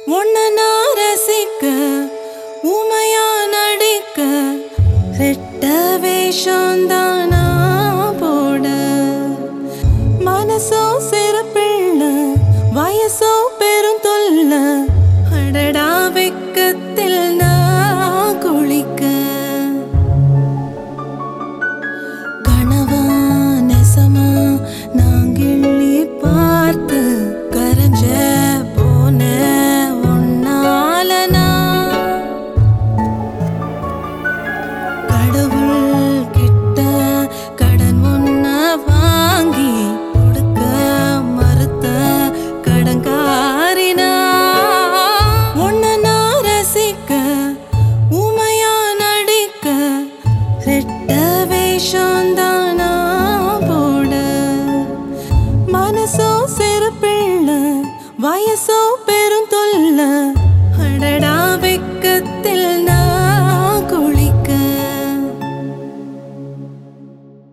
உன்னை நான் ரசிக்க உமையா நடிக்க ரெட்ட வேஷம்தானா போட மனசோ சிறு பிள்ளை வயசோ பெரும் தொல்ல அடடா வெக்கத்தில் நான் குளிக்க கனவா நெசமா நான் கிள்ளி பார்த்து கரைஞ்ச போன உன்னால நான் கடவுள் கிட்ட கடன் ஒன்ன வாங்கி கொடுக்க மறுத்த கடங்காரினா உன்னை நான் ரசிக்க உமையா நடிக்க ரெட்ட வேஷம்தானா போட மனசோ சிறு பிள்ளை வயசோ பெரும் தொல்ல அடடா